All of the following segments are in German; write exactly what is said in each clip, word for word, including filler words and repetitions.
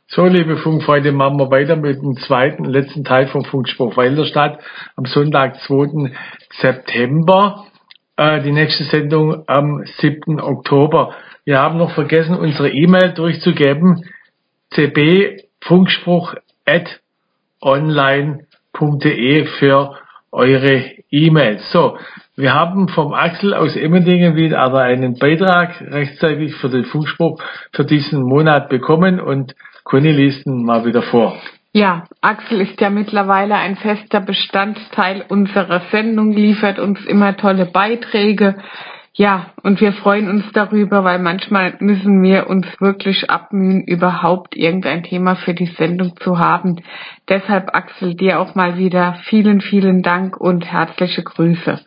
So, liebe Funkfreunde, machen wir weiter mit dem zweiten, letzten Teil vom Funkspruch Weilerstadt am Sonntag, zweiten September. Äh, die nächste Sendung am siebten Oktober. Wir haben noch vergessen, unsere E-Mail durchzugeben. c b funkspruch at online punkt de für eure E-Mail. So, wir haben vom Axel aus Emmendingen wieder einen Beitrag rechtzeitig für den Funkspruch für diesen Monat bekommen und Conny liest ihn mal wieder vor. Ja, Axel ist ja mittlerweile ein fester Bestandteil unserer Sendung, liefert uns immer tolle Beiträge. Ja, und wir freuen uns darüber, weil manchmal müssen wir uns wirklich abmühen, überhaupt irgendein Thema für die Sendung zu haben. Deshalb, Axel, dir auch mal wieder vielen, vielen Dank und herzliche Grüße.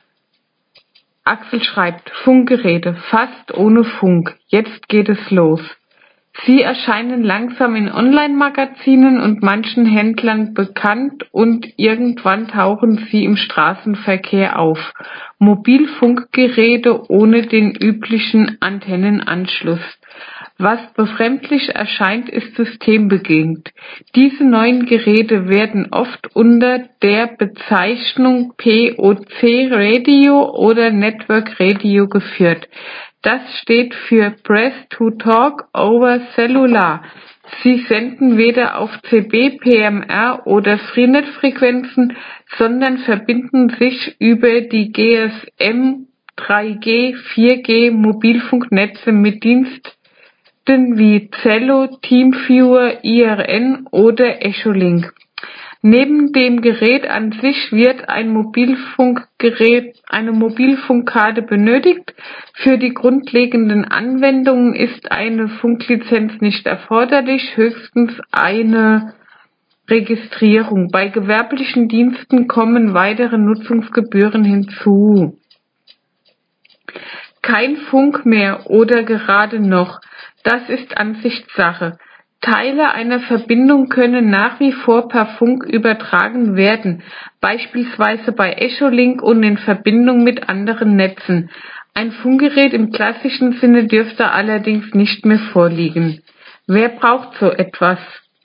Axel schreibt, Funkgeräte, fast ohne Funk. Jetzt geht es los. Sie erscheinen langsam in Online-Magazinen und manchen Händlern bekannt und irgendwann tauchen sie im Straßenverkehr auf. Mobilfunkgeräte ohne den üblichen Antennenanschluss. Was befremdlich erscheint, ist systembedingt. Diese neuen Geräte werden oft unter der Bezeichnung P O C Radio oder Network Radio geführt. Das steht für Press to Talk over Cellular. Sie senden weder auf C B, P M R oder Freenet-Frequenzen, sondern verbinden sich über die G S M, drei G, vier G Mobilfunknetze mit Diensten wie Zello, Teamviewer, I R N oder Echolink. Neben dem Gerät an sich wird ein Mobilfunkgerät, eine Mobilfunkkarte benötigt. Für die grundlegenden Anwendungen ist eine Funklizenz nicht erforderlich, höchstens eine Registrierung. Bei gewerblichen Diensten kommen weitere Nutzungsgebühren hinzu. Kein Funk mehr oder gerade noch, das ist Ansichtssache. Teile einer Verbindung können nach wie vor per Funk übertragen werden, beispielsweise bei Echolink und in Verbindung mit anderen Netzen. Ein Funkgerät im klassischen Sinne dürfte allerdings nicht mehr vorliegen. Wer braucht so etwas?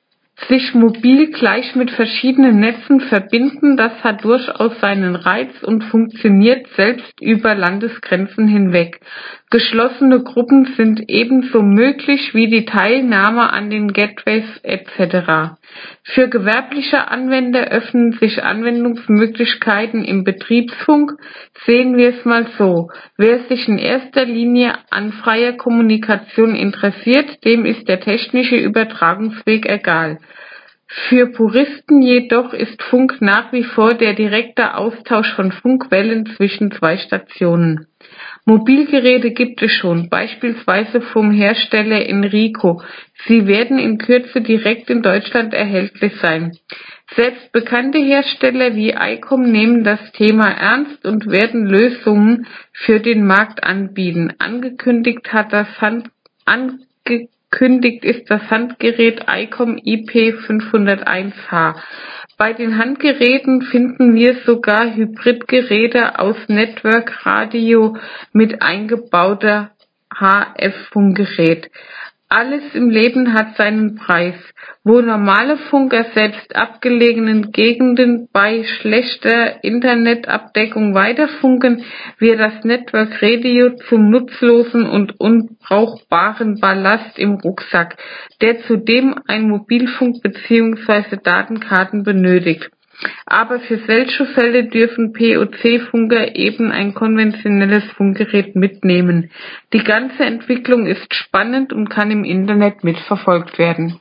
Sich mobil gleich mit verschiedenen Netzen verbinden, das hat durchaus seinen Reiz und funktioniert selbst über Landesgrenzen hinweg. Geschlossene Gruppen sind ebenso möglich wie die Teilnahme an den Gateways et cetera. Für gewerbliche Anwender öffnen sich Anwendungsmöglichkeiten im Betriebsfunk. Sehen wir es mal so. Wer sich in erster Linie an freier Kommunikation interessiert, dem ist der technische Übertragungsweg egal. Für Puristen jedoch ist Funk nach wie vor der direkte Austausch von Funkwellen zwischen zwei Stationen. Mobilgeräte gibt es schon, beispielsweise vom Hersteller Enrico. Sie werden in Kürze direkt in Deutschland erhältlich sein. Selbst bekannte Hersteller wie Icom nehmen das Thema ernst und werden Lösungen für den Markt anbieten. Angekündigt hat das Hand angekündigt Kündigt ist das Handgerät Icom I P fünfhunderteins H. Bei den Handgeräten finden wir sogar Hybridgeräte aus Network Radio mit eingebauter H F-Funkgerät. Alles im Leben hat seinen Preis. Wo normale Funker selbst abgelegenen Gegenden bei schlechter Internetabdeckung weiterfunken, wird das Network Radio zum nutzlosen und unbrauchbaren Ballast im Rucksack, der zudem ein Mobilfunk bzw. Datenkarten benötigt. Aber für solche Fälle dürfen P O C-Funker eben ein konventionelles Funkgerät mitnehmen. Die ganze Entwicklung ist spannend und kann im Internet mitverfolgt werden.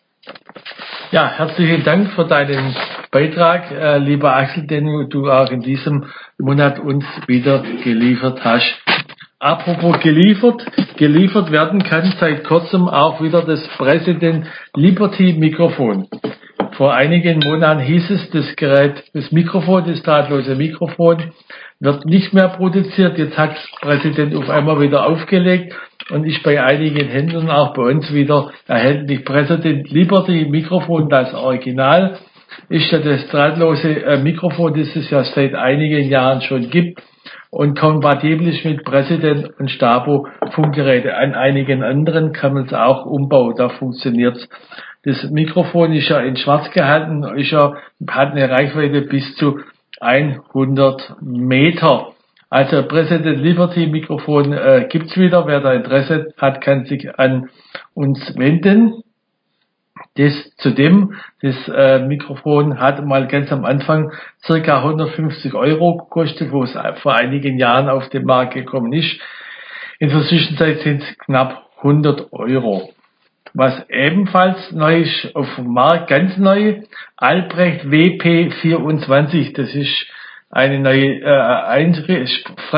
Ja, herzlichen Dank für deinen Beitrag, äh, lieber Axel, den du auch in diesem Monat uns wieder geliefert hast. Apropos geliefert, geliefert werden kann seit kurzem auch wieder das President Liberty Mikrofon. Vor einigen Monaten hieß es, das Gerät, das Mikrofon, das drahtlose Mikrofon, wird nicht mehr produziert. Jetzt hat Präsident auf einmal wieder aufgelegt und ist bei einigen Händlern auch bei uns wieder erhältlich. Präsident Liberty Mikrofon, das Original, ist ja das drahtlose Mikrofon, das es ja seit einigen Jahren schon gibt. und kompatibel ist mit Präsident und Stabo Funkgeräte. An einigen anderen kann man es auch umbauen, da funktioniert's. Das Mikrofon ist ja in schwarz gehalten, ist ja, hat eine Reichweite bis zu hundert Meter. Also President Liberty Mikrofon äh, gibt's wieder. Wer da Interesse hat, kann sich an uns wenden. Das zudem, das äh, Mikrofon hat mal ganz am Anfang circa hundertfünfzig Euro gekostet, wo es vor einigen Jahren auf den Markt gekommen ist. In der Zwischenzeit sind es knapp hundert Euro. Was ebenfalls neu ist auf dem Markt, ganz neu, Albrecht W P vierundzwanzig. Das ist eine neue äh,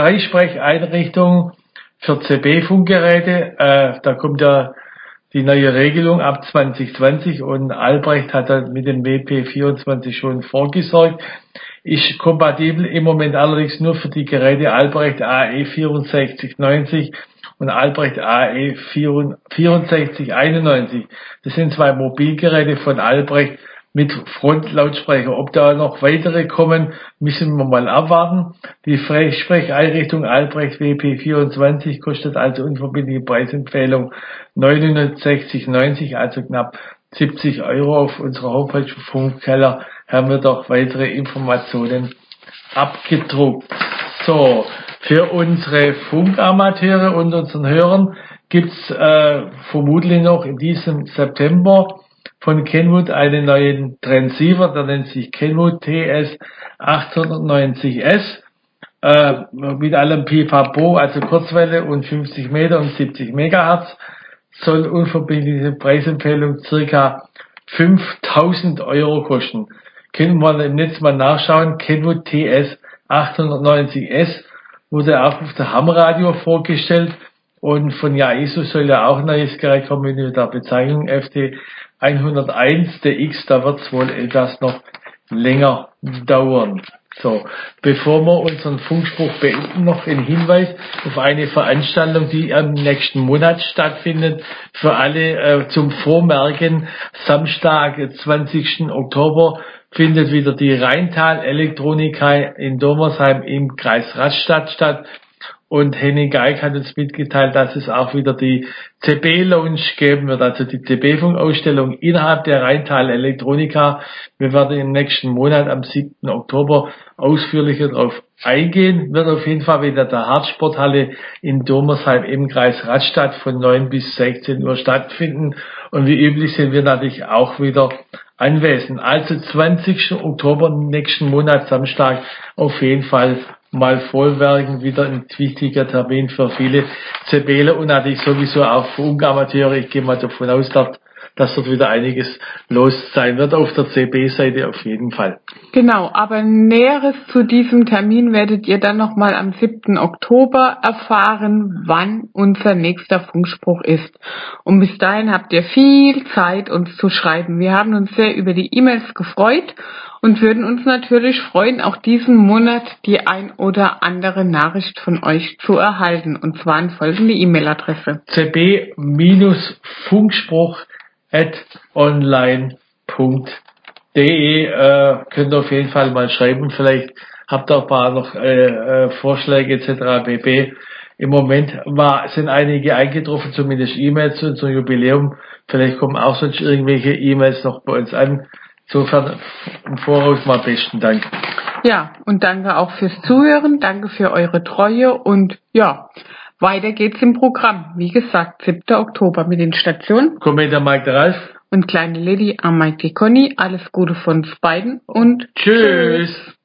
Freisprecheinrichtung für C B-Funkgeräte. Äh, da kommt ja die neue Regelung ab zwanzig zwanzig und Albrecht hat da mit dem W P vierundzwanzig schon vorgesorgt. Ist kompatibel im Moment allerdings nur für die Geräte Albrecht A E vierundsechzig neunzig und Albrecht A E vierundsechzig einundneunzig. Das sind zwei Mobilgeräte von Albrecht mit Frontlautsprecher. Ob da noch weitere kommen, müssen wir mal abwarten. Die Freisprecheinrichtung Albrecht W P vierundzwanzig kostet also unverbindliche Preisempfehlung neunhundertsechzig neunzig, also knapp siebzig Euro. Auf unserer Homepage Funkkeller haben wir doch weitere Informationen abgedruckt. So, für unsere Funkamateure und unseren Hörern gibt's äh, vermutlich noch in diesem September von Kenwood einen neuen Transceiver, der nennt sich Kenwood T S achthundertneunzig S, äh, mit allem Pipapo, also Kurzwelle und fünfzig Meter und siebzig Megahertz, soll unverbindliche Preisempfehlung circa fünftausend Euro kosten. Können wir im Netz mal nachschauen, Kenwood T S achthundertneunzig S wurde auch auf der Ham-Radio vorgestellt und von Yaesu soll ja auch ein neues Gerät kommen mit der Bezeichnung F T hunderteins D X, da wird es wohl etwas noch länger dauern. So, bevor wir unseren Funkspruch beenden, noch ein Hinweis auf eine Veranstaltung, die am nächsten Monat stattfindet. Für alle äh, zum Vormerken, Samstag, zwanzigsten Oktober, findet wieder die Rheintal Elektronika in Domersheim im Kreis Rastatt statt. Und Henning Geig hat uns mitgeteilt, dass es auch wieder die C B-Lounge geben wird, also die C B-Funkausstellung innerhalb der Rheintal Elektronika. Wir werden im nächsten Monat am siebten Oktober ausführlicher darauf eingehen. Wird auf jeden Fall wieder der Hartsporthalle in Domersheim im Kreis Rastatt von neun bis sechzehn Uhr stattfinden. Und wie üblich sind wir natürlich auch wieder anwesend. Also zwanzigsten Oktober, nächsten Monat, Samstag, auf jeden Fall mal vollwerken, wieder ein wichtiger Termin für viele CBler und natürlich sowieso auch für Funkamateure. Ich gehe mal davon aus, dass dort wieder einiges los sein wird auf der C B-Seite auf jeden Fall. Genau, aber Näheres zu diesem Termin werdet ihr dann nochmal am siebten Oktober erfahren, wann unser nächster Funkspruch ist. Und bis dahin habt ihr viel Zeit, uns zu schreiben. Wir haben uns sehr über die E-Mails gefreut und würden uns natürlich freuen, auch diesen Monat die ein oder andere Nachricht von euch zu erhalten. Und zwar an folgende E-Mail-Adresse: c b-funkspruch at online punkt de. Äh, könnt ihr auf jeden Fall mal schreiben. Vielleicht habt ihr ein paar noch äh, äh, Vorschläge et cetera pp. Im Moment war, sind einige eingetroffen, zumindest E-Mails zu unserem Jubiläum. Vielleicht kommen auch sonst irgendwelche E-Mails noch bei uns an. Insofern im Voraus mal besten Dank. Ja, und danke auch fürs Zuhören, danke für eure Treue und ja, weiter geht's im Programm. Wie gesagt, siebter Oktober mit den Stationen. Kommenter Mike der Ralf. Und kleine Lady am Mike die Conny. Alles Gute von uns beiden und tschüss.